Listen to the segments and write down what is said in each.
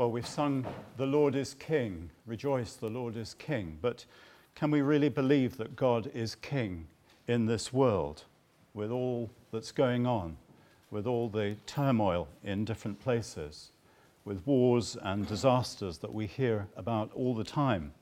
Well, we've sung, "The Lord is King, rejoice, the Lord is King." But can we really believe that God is King in this world with all that's going on, with all the turmoil in different places, with wars and disasters that we hear about all the time?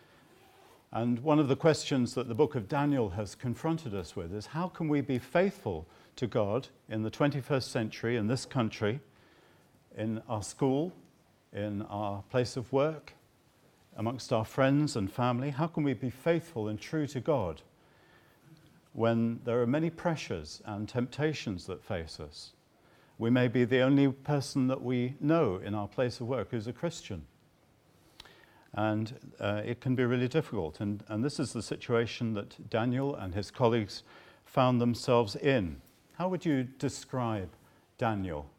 And one of the questions that the book of Daniel has confronted us with is, how can we be faithful to God in the 21st century, in this country, in our school, in our place of work, amongst our friends and family? How can we be faithful and true to God when there are many pressures and temptations that face us? We may be the only person that we know in our place of work who's a Christian. And it can be really difficult. And this is the situation that Daniel and his colleagues found themselves in. How would you describe Daniel?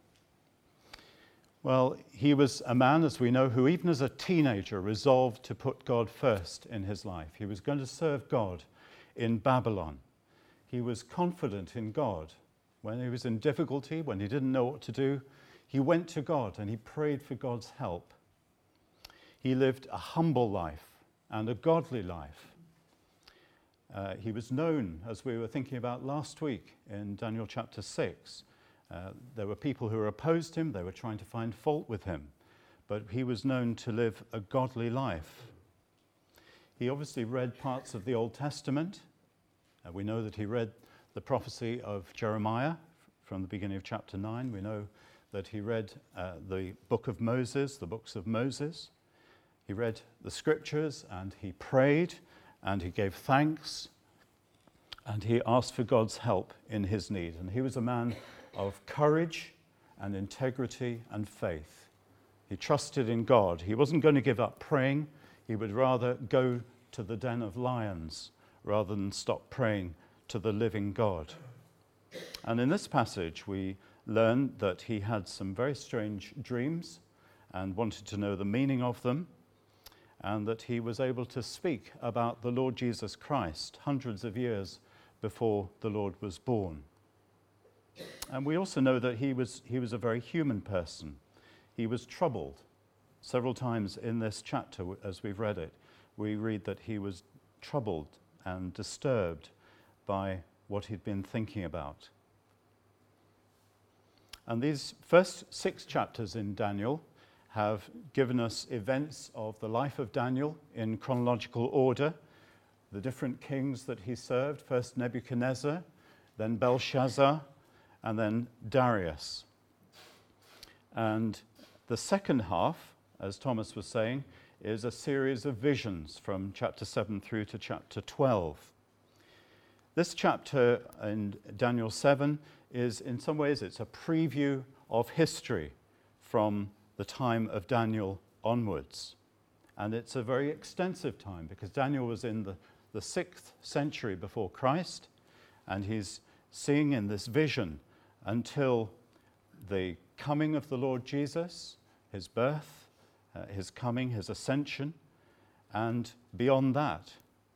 Well, he was a man, as we know, who even as a teenager resolved to put God first in his life. He was going to serve God in Babylon. He was confident in God. When he was in difficulty, when he didn't know what to do, he went to God and he prayed for God's help. He lived a humble life and a godly life. He was known, as we were thinking about last week in Daniel chapter 6, there were people who opposed him. They were trying to find fault with him. But he was known to live a godly life. He obviously read parts of the Old Testament. We know that he read the prophecy of Jeremiah from the beginning of chapter 9. We know that he read the book of Moses, the books of Moses. He read the scriptures and he prayed and he gave thanks and he asked for God's help in his need. And he was a man of courage and integrity and faith. He trusted in God. He wasn't going to give up praying. He would rather go to the den of lions rather than stop praying to the living God. And in this passage we learn that he had some very strange dreams and wanted to know the meaning of them, and that he was able to speak about the Lord Jesus Christ hundreds of years before the Lord was born. And we also know that he was a very human person. He was troubled. Several times in this chapter, as we've read it, we read that he was troubled and disturbed by what he'd been thinking about. And these first 6 chapters in Daniel have given us events of the life of Daniel in chronological order, the different kings that he served, first Nebuchadnezzar, then Belshazzar, and then Darius. And the second half, as Thomas was saying, is a series of visions from chapter 7 through to chapter 12. This chapter in Daniel 7 is, in some ways, it's a preview of history from the time of Daniel onwards. And it's a very extensive time because Daniel was in the 6th century before Christ, and he's seeing in this vision until the coming of the Lord Jesus, his birth, his coming, his ascension, and beyond that.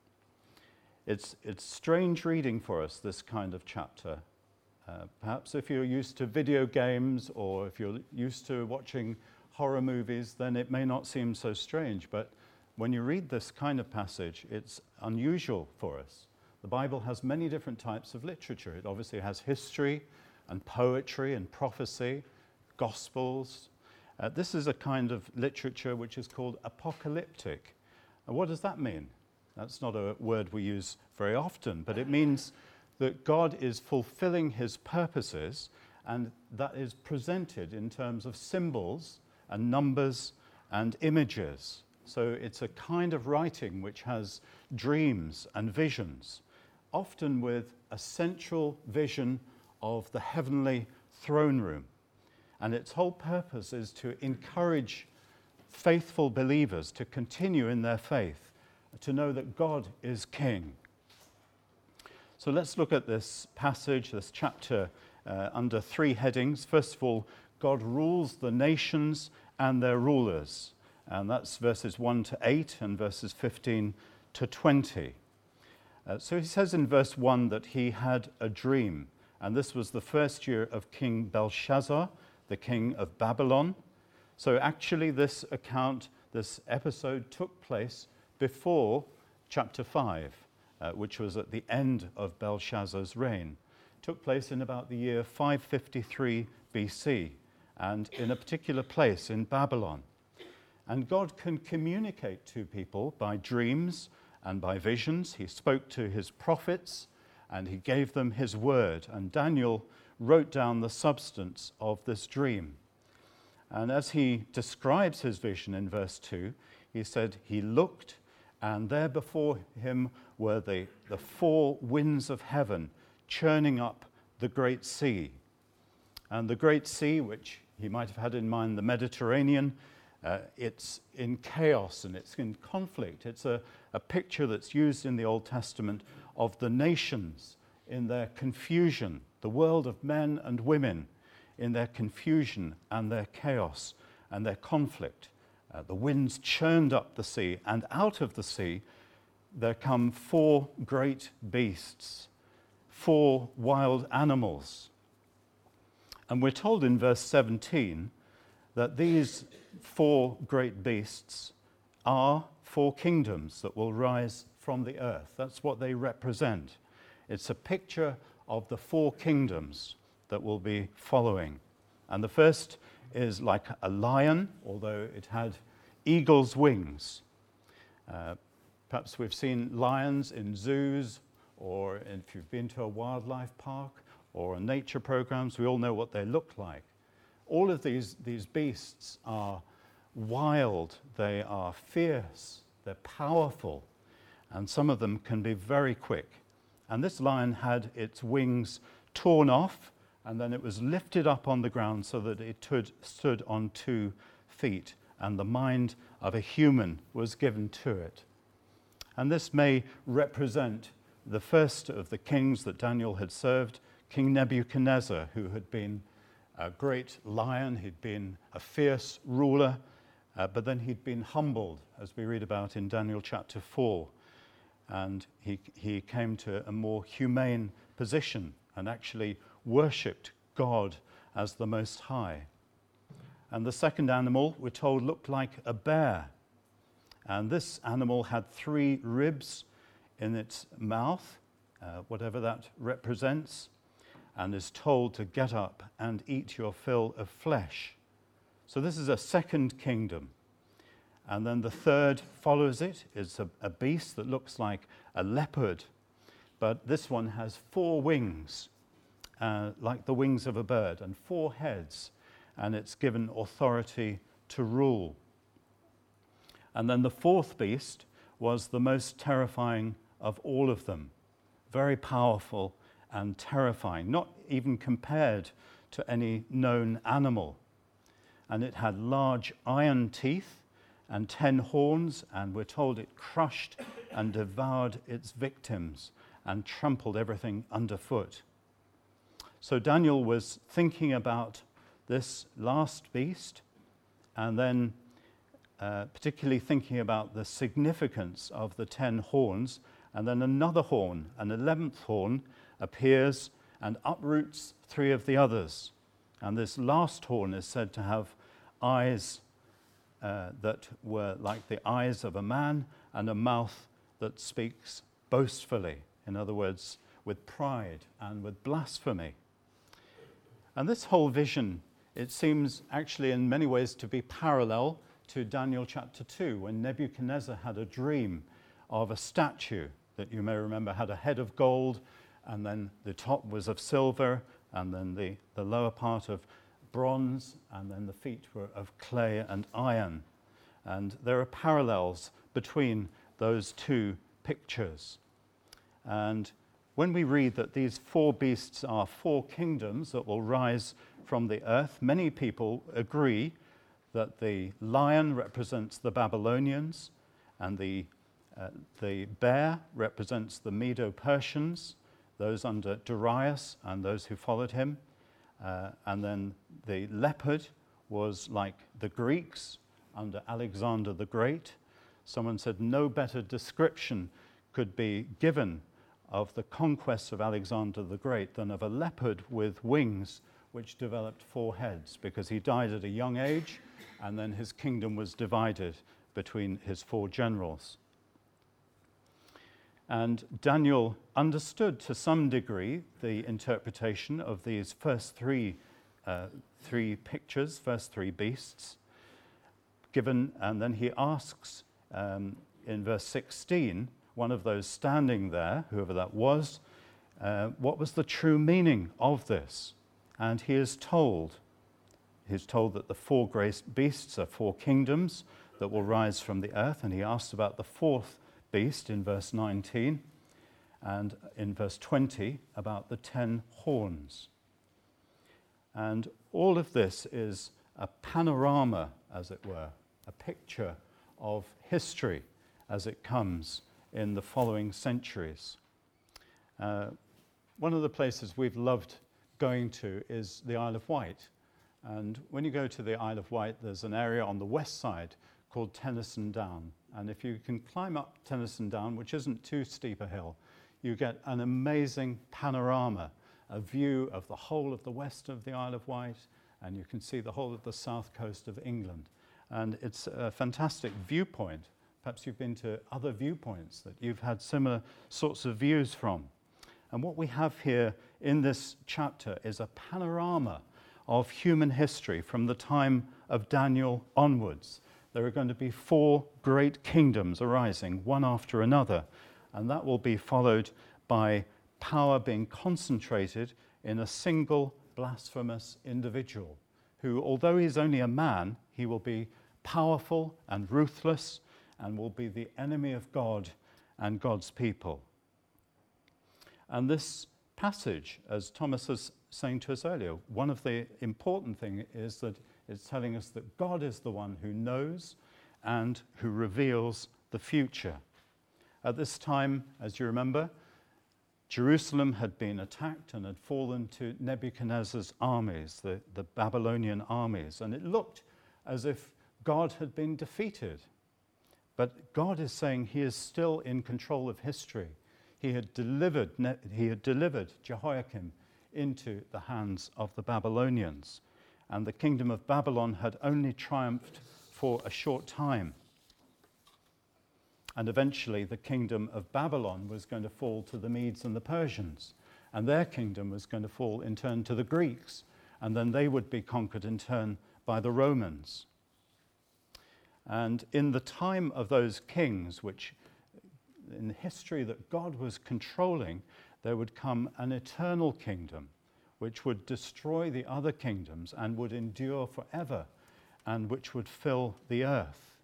It's strange reading for us, this kind of chapter. Perhaps if you're used to video games or if you're used to watching horror movies, then it may not seem so strange. But when you read this kind of passage, it's unusual for us. The Bible has many different types of literature. It obviously has history and poetry and prophecy, gospels. This is a kind of literature which is called apocalyptic. And what does that mean? That's not a word we use very often, but it means that God is fulfilling his purposes, and that is presented in terms of symbols and numbers and images. So it's a kind of writing which has dreams and visions, often with a central vision of the heavenly throne room. And its whole purpose is to encourage faithful believers to continue in their faith, to know that God is King. So let's look at this passage, this chapter, under 3 headings. First of all, God rules the nations and their rulers. And that's verses 1 to 8 and verses 15 to 20. So he says in verse 1 that he had a dream. And this was the first year of King Belshazzar, the king of Babylon. So actually this episode took place before chapter 5, which was at the end of Belshazzar's reign. It took place in about the year 553 BC, and in a particular place in Babylon. And God can communicate to people by dreams and by visions. He spoke to his prophets and he gave them his word. And Daniel wrote down the substance of this dream. And as he describes his vision in verse 2, he said, he looked, and there before him were the four winds of heaven churning up the great sea. And the great sea, which he might have had in mind, the Mediterranean, it's in chaos and it's in conflict. It's a picture that's used in the Old Testament of the nations in their confusion, the world of men and women in their confusion and their chaos and their conflict. The winds churned up the sea, and out of the sea there come four great beasts, four wild animals. And we're told in verse 17 that these four great beasts are four kingdoms that will rise from the earth. That's what they represent. It's a picture of the four kingdoms that will be following. And the first is like a lion, although it had eagle's wings. Perhaps we've seen lions in zoos, or if you've been to a wildlife park or nature programs, we all know what they look like. All of these beasts are wild, they are fierce, they're powerful, and some of them can be very quick. And this lion had its wings torn off, and then it was lifted up on the ground so that it stood on 2 feet, and the mind of a human was given to it. And this may represent the first of the kings that Daniel had served, King Nebuchadnezzar, who had been a great lion, he'd been a fierce ruler, but then he'd been humbled, as we read about in Daniel chapter 4. And he came to a more humane position and actually worshipped God as the Most High. And the second animal, we're told, looked like a bear. And this animal had 3 ribs in its mouth, whatever that represents, and is told to get up and eat your fill of flesh. So this is a second kingdom. And then the third follows it. It's a beast that looks like a leopard, but this one has 4 wings, like the wings of a bird, and 4 heads, and it's given authority to rule. And then the fourth beast was the most terrifying of all of them, very powerful and terrifying, not even compared to any known animal. And it had large iron teeth and 10 horns, and we're told it crushed and devoured its victims and trampled everything underfoot. So Daniel was thinking about this last beast, and then particularly thinking about the significance of the 10 horns, and then another horn, an 11th horn, appears and uproots 3 of the others. And this last horn is said to have eyes that were like the eyes of a man, and a mouth that speaks boastfully, in other words, with pride and with blasphemy. And this whole vision, it seems actually in many ways to be parallel to Daniel chapter 2, when Nebuchadnezzar had a dream of a statue that you may remember had a head of gold, and then the top was of silver, and then the lower part of bronze, and then the feet were of clay and iron. And there are parallels between those 2 pictures. And when we read that these 4 beasts are 4 kingdoms that will rise from the earth, many people agree that the lion represents the Babylonians, and the bear represents the Medo-Persians, those under Darius and those who followed him. And then the leopard was like the Greeks under Alexander the Great. Someone said no better description could be given of the conquest of Alexander the Great than of a leopard with wings which developed 4 heads because he died at a young age, and then his kingdom was divided between his 4 generals. And Daniel understood to some degree the interpretation of these first three pictures, first 3 beasts, given, and then he asks in verse 16, one of those standing there, whoever that was, what was the true meaning of this? And he is told that the 4 great beasts are 4 kingdoms that will rise from the earth, and he asks about the 4th beast in verse 19, and in verse 20 about the 10 horns. And all of this is a panorama, as it were, a picture of history as it comes in the following centuries. One of the places we've loved going to is the Isle of Wight. And when you go to the Isle of Wight, there's an area on the west side called Tennyson Down. And if you can climb up Tennyson Down, which isn't too steep a hill, you get an amazing panorama, a view of the whole of the west of the Isle of Wight, and you can see the whole of the south coast of England. And it's a fantastic viewpoint. Perhaps you've been to other viewpoints that you've had similar sorts of views from. And what we have here in this chapter is a panorama of human history from the time of Daniel onwards. There are going to be 4 great kingdoms arising, one after another, and that will be followed by power being concentrated in a single blasphemous individual who, although he's only a man, he will be powerful and ruthless and will be the enemy of God and God's people. And this passage, as Thomas was saying to us earlier, one of the important things is that it's telling us that God is the one who knows and who reveals the future. At this time, as you remember, Jerusalem had been attacked and had fallen to Nebuchadnezzar's armies, the Babylonian armies, and it looked as if God had been defeated. But God is saying he is still in control of history. He had delivered Jehoiakim into the hands of the Babylonians, and the kingdom of Babylon had only triumphed for a short time. And eventually the kingdom of Babylon was going to fall to the Medes and the Persians, and their kingdom was going to fall in turn to the Greeks, and then they would be conquered in turn by the Romans. And in the time of those kings, which in the history that God was controlling, there would come an eternal kingdom which would destroy the other kingdoms and would endure forever, and which would fill the earth.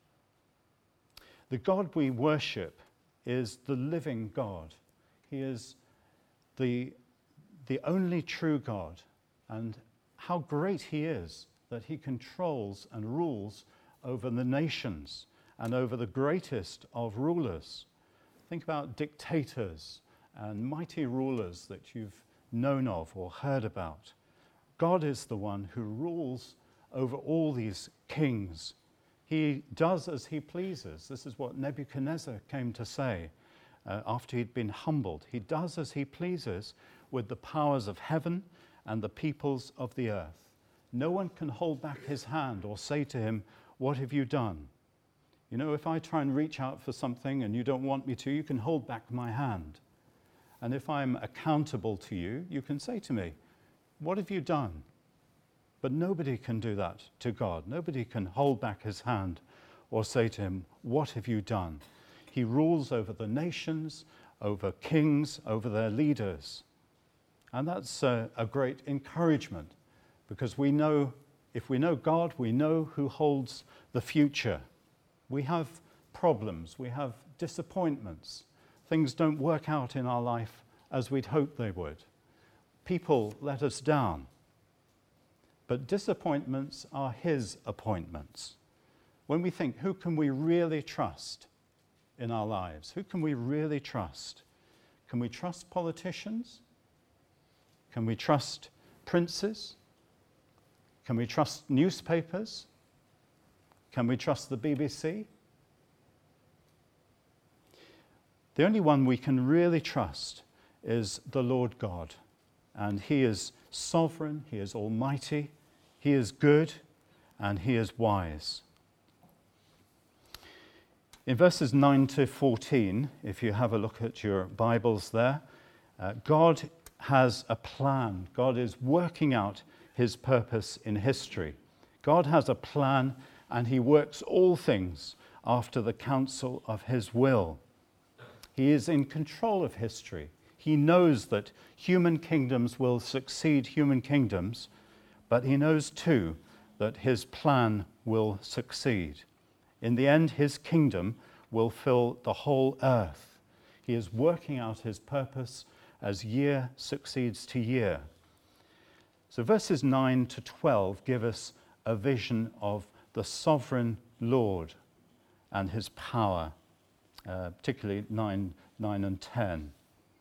The God we worship is the living God. He is the only true God, and how great he is that he controls and rules over the nations and over the greatest of rulers. Think about dictators and mighty rulers that you've known of or heard about. God is the one who rules over all these kings. He does as he pleases. This is what Nebuchadnezzar came to say after he'd been humbled. He does as he pleases with the powers of heaven and the peoples of the earth. No one can hold back his hand or say to him, "What have you done?" You know, if I try and reach out for something and you don't want me to, you can hold back my hand. And if I'm accountable to you, you can say to me, "What have you done?" But nobody can do that to God. Nobody can hold back his hand or say to him, "What have you done?" He rules over the nations, over kings, over their leaders. And that's a great encouragement, because we know, if we know God, we know who holds the future. We have problems, we have disappointments. Things don't work out in our life as we'd hoped they would. People let us down. But disappointments are his appointments. When we think, who can we really trust in our lives? Who can we really trust? Can we trust politicians? Can we trust princes? Can we trust newspapers? Can we trust the BBC? The only one we can really trust is the Lord God. and he is sovereign, he is almighty, he is good, and he is wise. In verses 9 to 14, if you have a look at your Bibles there, God has a plan. God is working out his purpose in history. God has a plan, and he works all things after the counsel of his will. He is in control of history. He knows that human kingdoms will succeed human kingdoms, but he knows too that his plan will succeed. In the end, his kingdom will fill the whole earth. He is working out his purpose as year succeeds to year. So verses 9 to 12 give us a vision of the sovereign Lord and his power, particularly 9 and 10.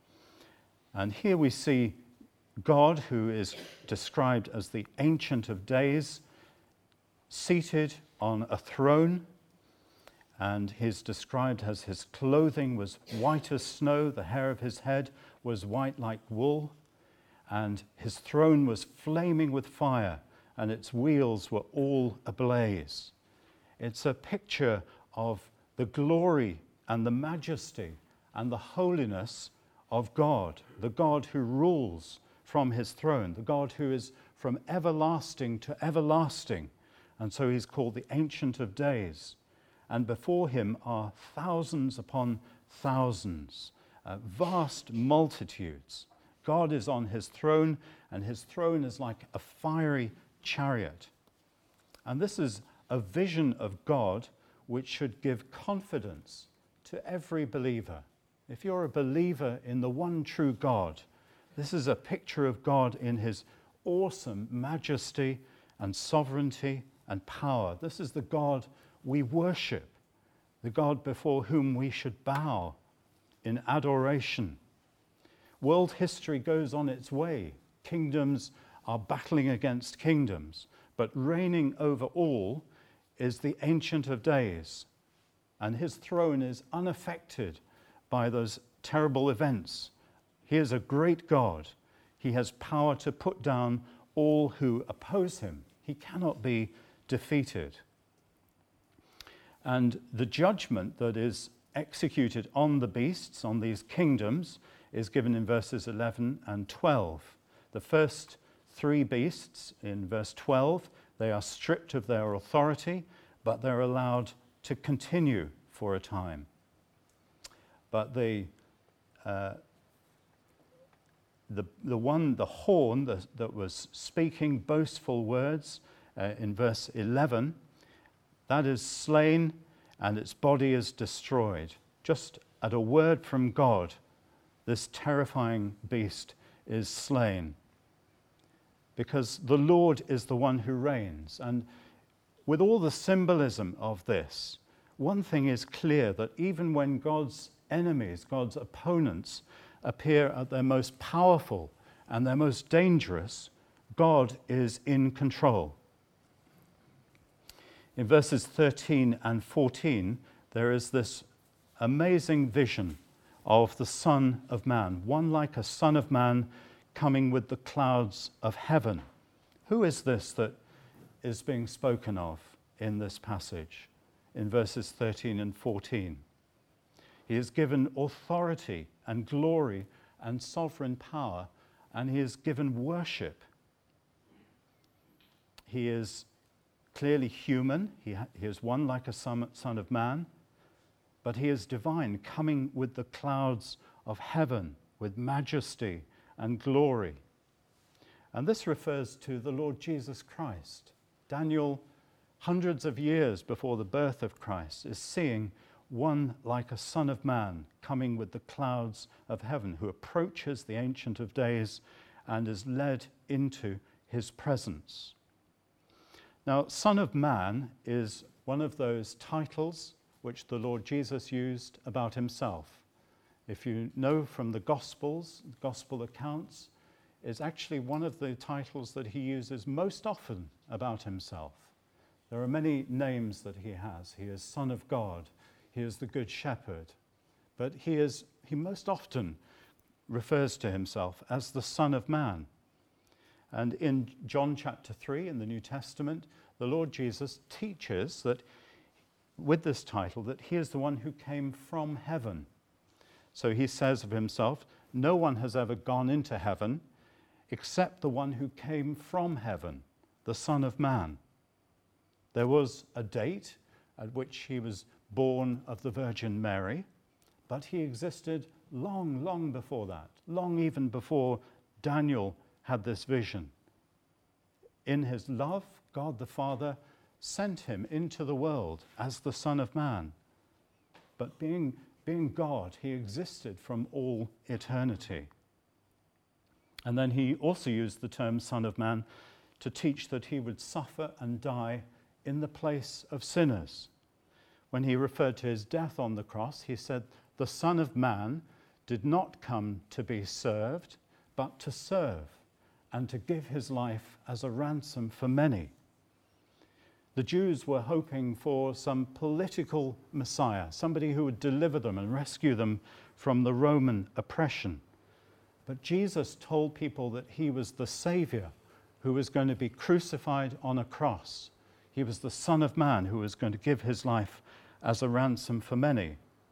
And here we see God, who is described as the Ancient of Days, seated on a throne, and he's described as his clothing was white as snow, the hair of his head was white like wool, and his throne was flaming with fire, and its wheels were all ablaze. It's a picture of the glory and the majesty and the holiness of God, the God who rules from his throne, the God who is from everlasting to everlasting. And so he's called the Ancient of Days. And before him are thousands upon thousands, vast multitudes. God is on his throne, and his throne is like a fiery chariot. And this is a vision of God which should give confidence to every believer. If you're a believer in the one true God, this is a picture of God in his awesome majesty and sovereignty and power. This is the God we worship, the God before whom we should bow in adoration. World history goes on its way. Kingdoms are battling against kingdoms, but reigning over all is the Ancient of Days, and his throne is unaffected by those terrible events. He is a great God. He has power to put down all who oppose him. He cannot be defeated. And the judgment that is executed on the beasts, on these kingdoms, is given in verses 11 and 12. The first three beasts, in verse 12, they are stripped of their authority, but they're allowed to continue for a time. But the horn that was speaking boastful words in verse 11, that is slain and its body is destroyed. Just at a word from God, this terrifying beast is slain. Because the Lord is the one who reigns. And with all the symbolism of this, one thing is clear, that even when God's enemies, God's opponents, appear at their most powerful and their most dangerous, God is in control. In verses 13 and 14, there is this amazing vision of the Son of Man, one like a Son of Man coming with the clouds of heaven. Who is this that is being spoken of in this passage, in verses 13 and 14? He is given authority and glory and sovereign power, and he is given worship. He is clearly human. He is one like a son of man, but he is divine, coming with the clouds of heaven, with majesty and glory. And this refers to the Lord Jesus Christ. Daniel, hundreds of years before the birth of Christ, is seeing one like a Son of Man coming with the clouds of heaven, who approaches the Ancient of Days and is led into his presence. Now, Son of Man is one of those titles which the Lord Jesus used about himself. If you know from the Gospels, Gospel accounts, is actually one of the titles that he uses most often about himself. There are many names that he has. He is Son of God. He is the Good Shepherd. But he most often refers to himself as the Son of Man. And in John chapter 3 in the New Testament, the Lord Jesus teaches that with this title, that he is the one who came from heaven. So he says of himself, no one has ever gone into heaven except the one who came from heaven, the Son of Man. There was a date at which he was born of the Virgin Mary, but he existed long, long before that, long even before Daniel had this vision. In his love, God the Father sent him into the world as the Son of Man. But being God, he existed from all eternity. And then he also used the term Son of Man to teach that he would suffer and die in the place of sinners. When he referred to his death on the cross, he said, the Son of Man did not come to be served, but to serve and to give his life as a ransom for many. The Jews were hoping for some political Messiah, somebody who would deliver them and rescue them from the Roman oppression. But Jesus told people that he was the Savior who was going to be crucified on a cross. He was the Son of Man who was going to give his life as a ransom for many.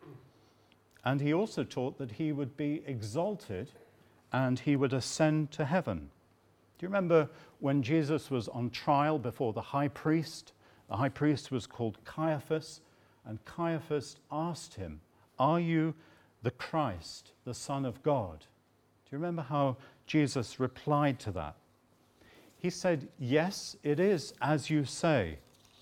And he also taught that he would be exalted and he would ascend to heaven. Do you remember when Jesus was on trial before the high priest? The high priest was called Caiaphas, and Caiaphas asked him, are you the Christ, the Son of God? Do you remember how Jesus replied to that? He said, yes, it is as you say.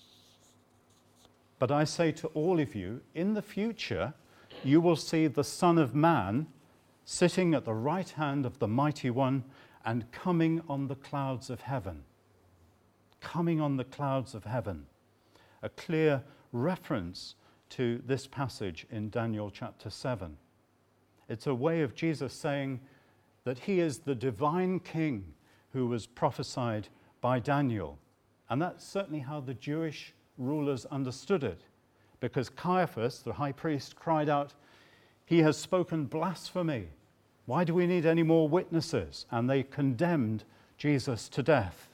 But I say to all of you, in the future, you will see the Son of Man sitting at the right hand of the Mighty One and coming on the clouds of heaven. Coming on the clouds of heaven. A clear reference to this passage in Daniel chapter 7. It's a way of Jesus saying that he is the divine king who was prophesied by Daniel. And that's certainly how the Jewish rulers understood it. Because Caiaphas, the high priest, cried out, he has spoken blasphemy. Why do we need any more witnesses? And they condemned Jesus to death.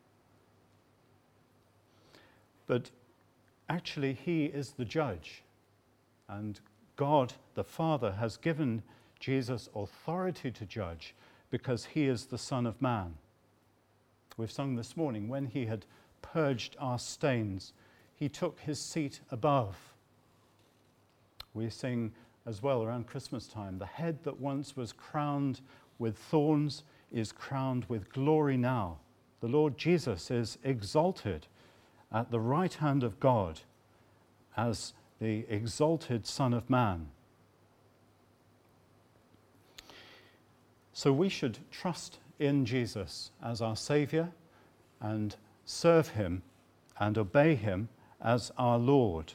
But actually, he is the judge. And God, the Father, has given Jesus authority to judge because he is the Son of Man. We've sung this morning, when he had purged our stains, he took his seat above. We sing as well around Christmas time, the head that once was crowned with thorns is crowned with glory now. The Lord Jesus is exalted at the right hand of God as the exalted Son of Man. So we should trust in Jesus as our Saviour and serve him and obey him as our Lord.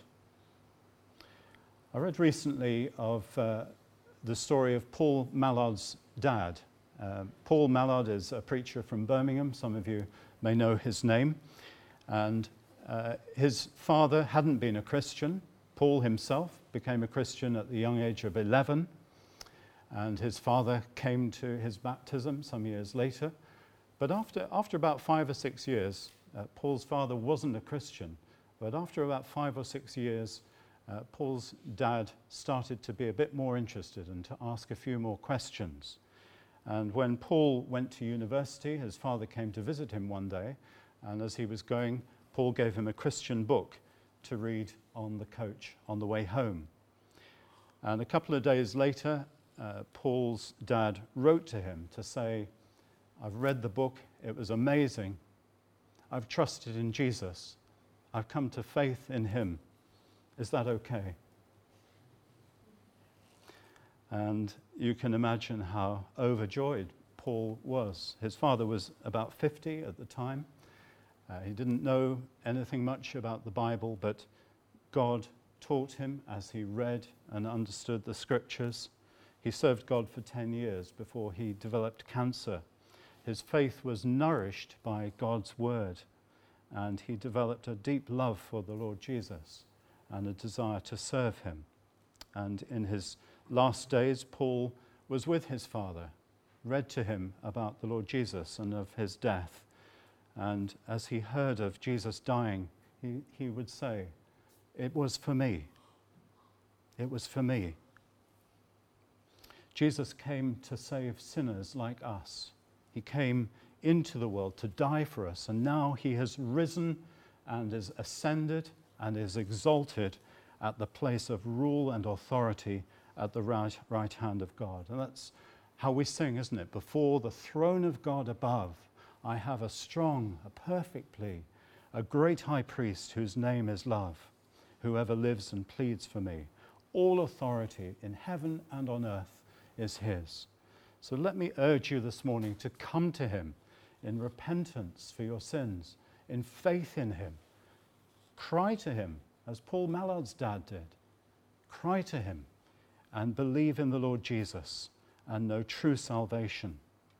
I read recently of the story of Paul Mallard's dad. Paul Mallard is a preacher from Birmingham. Some of you may know his name. And his father hadn't been a Christian. Paul himself became a Christian at the young age of 11. And his father came to his baptism some years later. But after about 5 or 6 years, Paul's father wasn't a Christian. But after about 5 or 6 years, Paul's dad started to be a bit more interested and to ask a few more questions. And when Paul went to university, his father came to visit him one day, and as he was going, Paul gave him a Christian book to read on the coach on the way home. And a couple of days later, Paul's dad wrote to him to say, I've read the book, it was amazing. I've trusted in Jesus. I've come to faith in him. Is that okay? And you can imagine how overjoyed Paul was. His father was about 50 at the time. He didn't know anything much about the Bible, but God taught him as he read and understood the scriptures. He served God for 10 years before he developed cancer. His faith was nourished by God's word, and he developed a deep love for the Lord Jesus and a desire to serve him. And in his last days, Paul was with his father, read to him about the Lord Jesus and of his death. And as he heard of Jesus dying, he would say, "It was for me. It was for me." Jesus came to save sinners like us. He came into the world to die for us, and now he has risen and is ascended and is exalted at the place of rule and authority at the right hand of God. And that's how we sing, isn't it? Before the throne of God above, I have a strong, a perfect plea, a great high priest whose name is love, whoever lives and pleads for me. All authority in heaven and on earth is his. So let me urge you this morning to come to him in repentance for your sins, in faith in him. Cry to him, as Paul Mallard's dad did. Cry to him and believe in the Lord Jesus and know true salvation.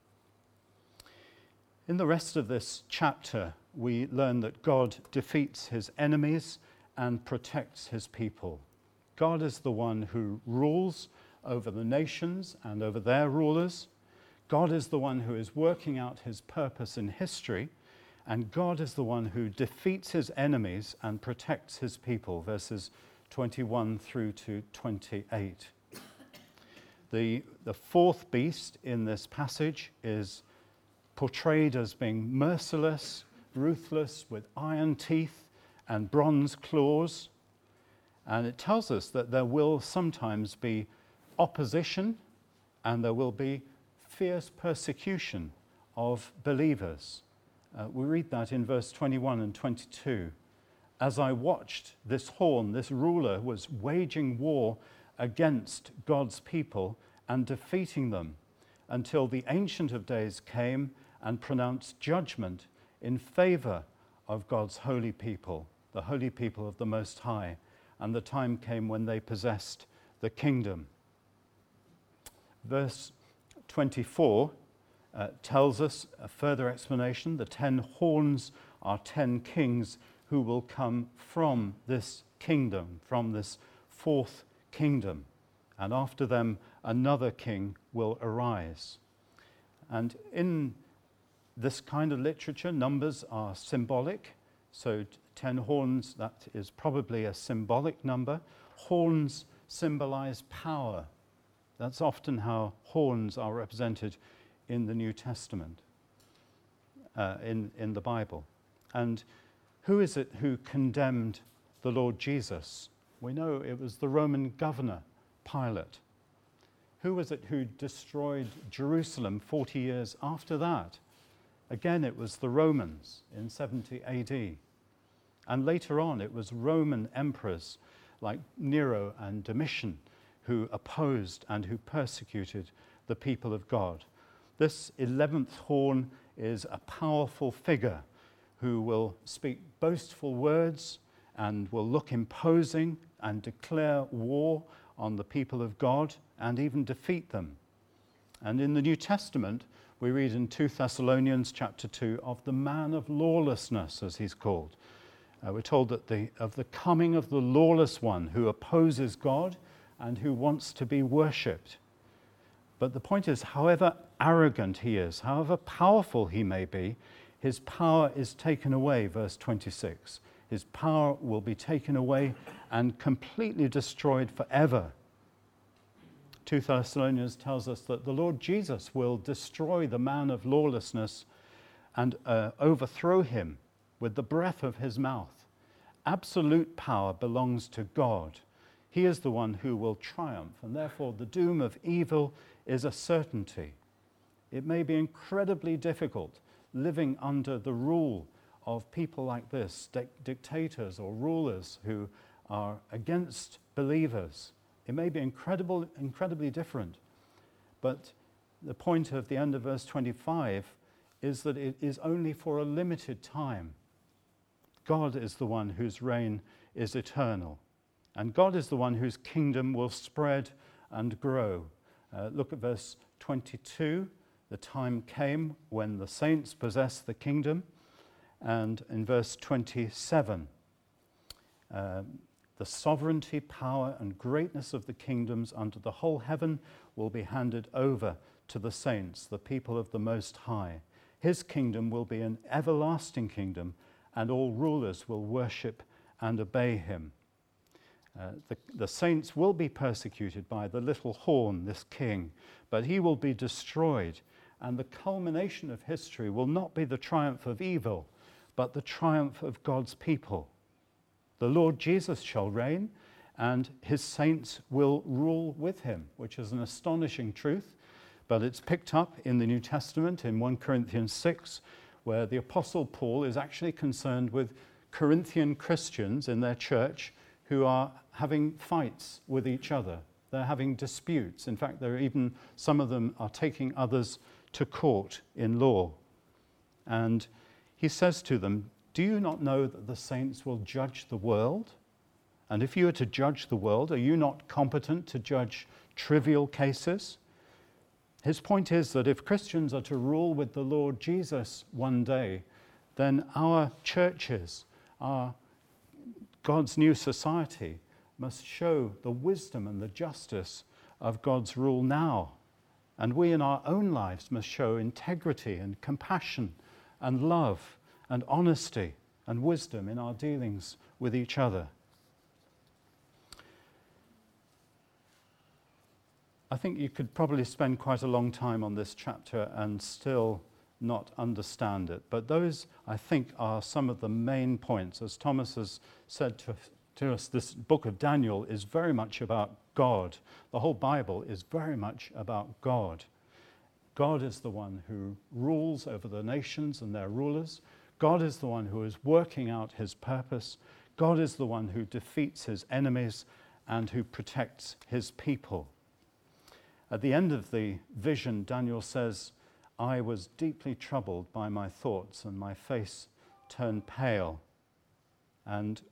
In the rest of this chapter, we learn that God defeats his enemies and protects his people. God is the one who rules over the nations and over their rulers. God is the one who is working out his purpose in history, and God is the one who defeats his enemies and protects his people, verses 21 through to 28. The fourth beast in this passage is portrayed as being merciless, ruthless, with iron teeth and bronze claws. And it tells us that there will sometimes be opposition and there will be fierce persecution of believers. We read that in verse 21 and 22. As I watched, this horn, this ruler, was waging war against God's people and defeating them until the Ancient of Days came and pronounced judgment in favor of God's holy people, the holy people of the Most High, and the time came when they possessed the kingdom. Verse 24 tells us a further explanation. The 10 horns are 10 kings who will come from this kingdom, from this fourth kingdom. And after them, another king will arise. And in this kind of literature, numbers are symbolic. So 10 horns, that is probably a symbolic number. Horns symbolize power. That's often how horns are represented in the New Testament, in the Bible. And who is it who condemned the Lord Jesus? We know it was the Roman governor, Pilate. Who was it who destroyed Jerusalem 40 years after that? Again, it was the Romans in 70 AD. And later on, it was Roman emperors like Nero and Domitian who opposed and who persecuted the people of God. This 11th horn is a powerful figure who will speak boastful words and will look imposing and declare war on the people of God and even defeat them. And in the New Testament, we read in 2 Thessalonians chapter 2 of the man of lawlessness, as he's called. We're told that of the coming of the lawless one who opposes God and who wants to be worshipped. But the point is, however arrogant he is, however powerful he may be, his power is taken away, verse 26. His power will be taken away and completely destroyed forever. 2 Thessalonians tells us that the Lord Jesus will destroy the man of lawlessness and overthrow him with the breath of his mouth. Absolute power belongs to God. He is the one who will triumph, and therefore the doom of evil is a certainty. It may be incredibly difficult living under the rule of people like this, dictators or rulers who are against believers. It may be incredibly different. But the point of the end of verse 25 is that it is only for a limited time. God is the one whose reign is eternal. And God is the one whose kingdom will spread and grow. Look at verse 22. The time came when the saints possessed the kingdom. And in verse 27, the sovereignty, power, and greatness of the kingdoms under the whole heaven will be handed over to the saints, the people of the Most High. His kingdom will be an everlasting kingdom, and all rulers will worship and obey him. The saints will be persecuted by the little horn, this king, but he will be destroyed, and the culmination of history will not be the triumph of evil, but the triumph of God's people. The Lord Jesus shall reign, and his saints will rule with him, which is an astonishing truth, but it's picked up in the New Testament in 1 Corinthians 6, where the Apostle Paul is actually concerned with Corinthian Christians in their church who are having fights with each other. They're having disputes. In fact, some of them are taking others to court in law. And he says to them, "Do you not know that the saints will judge the world? And if you are to judge the world, are you not competent to judge trivial cases?" His point is that if Christians are to rule with the Lord Jesus one day, then our churches, our God's new society, must show the wisdom and the justice of God's rule now. And we in our own lives must show integrity and compassion and love and honesty and wisdom in our dealings with each other. I think you could probably spend quite a long time on this chapter and still not understand it. But those, I think, are some of the main points. As Thomas has said to us, this book of Daniel is very much about God. The whole Bible is very much about God. God is the one who rules over the nations and their rulers. God is the one who is working out his purpose. God is the one who defeats his enemies and who protects his people. At the end of the vision, Daniel says, "I was deeply troubled by my thoughts, and my face turned pale." And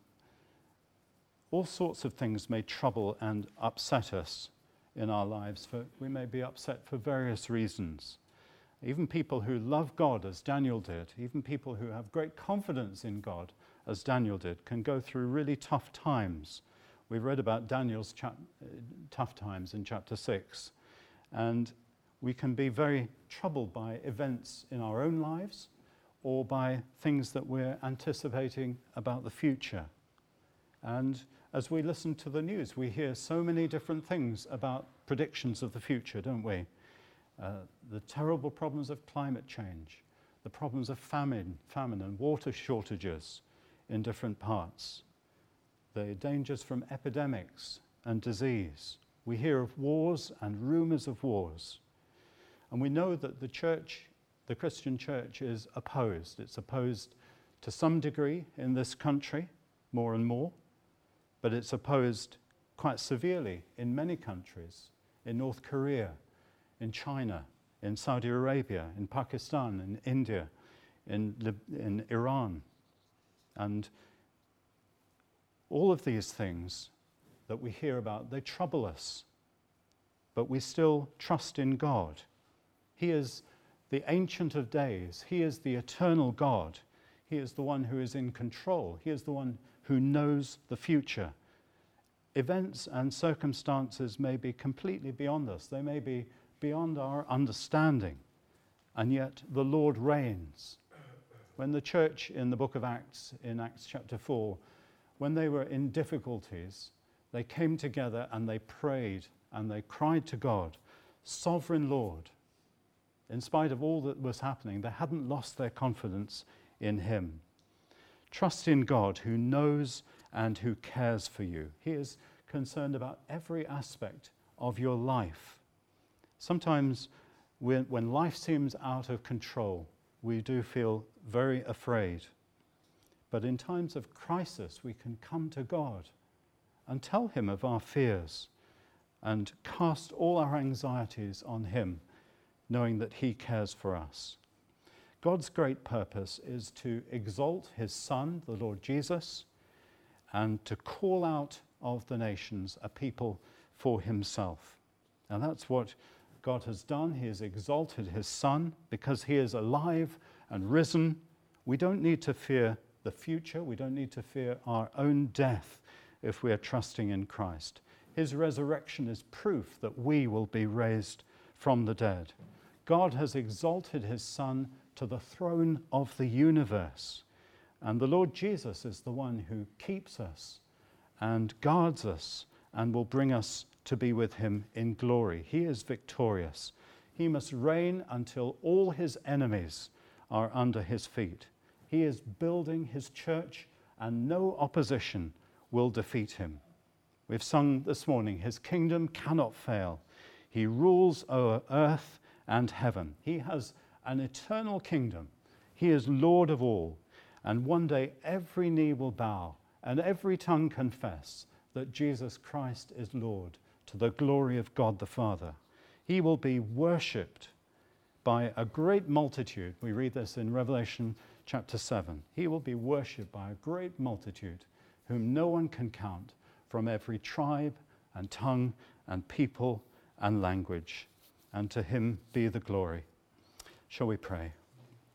all sorts of things may trouble and upset us in our lives. We may be upset for various reasons. Even people who love God, as Daniel did, even people who have great confidence in God, as Daniel did, can go through really tough times. We read about Daniel's tough times in chapter 6. And we can be very troubled by events in our own lives or by things that we're anticipating about the future. And as we listen to the news, we hear so many different things about predictions of the future, don't we? The terrible problems of climate change, the problems of famine and water shortages in different parts, the dangers from epidemics and disease. We hear of wars and rumors of wars. And we know that the Christian church is opposed. It's opposed to some degree in this country, more and more, but it's opposed quite severely in many countries, in North Korea, in China, in Saudi Arabia, in Pakistan, in India, in Iran. And all of these things that we hear about, they trouble us, but we still trust in God. He is the Ancient of Days. He is the eternal God. He is the one who is in control. He is the one who knows the future. Events and circumstances may be completely beyond us. They may be beyond our understanding, and yet the Lord reigns. When the church in the book of Acts, in Acts chapter 4, when they were in difficulties, they came together and they prayed and they cried to God, "Sovereign Lord." In spite of all that was happening, they hadn't lost their confidence in him. Trust in God who knows and who cares for you. He is concerned about every aspect of your life. Sometimes when life seems out of control, we do feel very afraid. But in times of crisis, we can come to God and tell him of our fears and cast all our anxieties on him, knowing that he cares for us. God's great purpose is to exalt his Son, the Lord Jesus, and to call out of the nations a people for himself. And that's what God has done. He has exalted his Son because he is alive and risen. We don't need to fear the future. We don't need to fear our own death if we are trusting in Christ. His resurrection is proof that we will be raised from the dead. God has exalted his Son to the throne of the universe. And the Lord Jesus is the one who keeps us and guards us and will bring us to be with him in glory. He is victorious. He must reign until all his enemies are under his feet. He is building his church, and no opposition will defeat him. We've sung this morning, his kingdom cannot fail. He rules over earth and heaven. He has an eternal kingdom. He is Lord of all. And one day every knee will bow and every tongue confess that Jesus Christ is Lord, to the glory of God the Father. He will be worshipped by a great multitude. We read this in Revelation chapter 7. He will be worshipped by a great multitude whom no one can count, from every tribe and tongue and people and language. And to him be the glory. Shall we pray?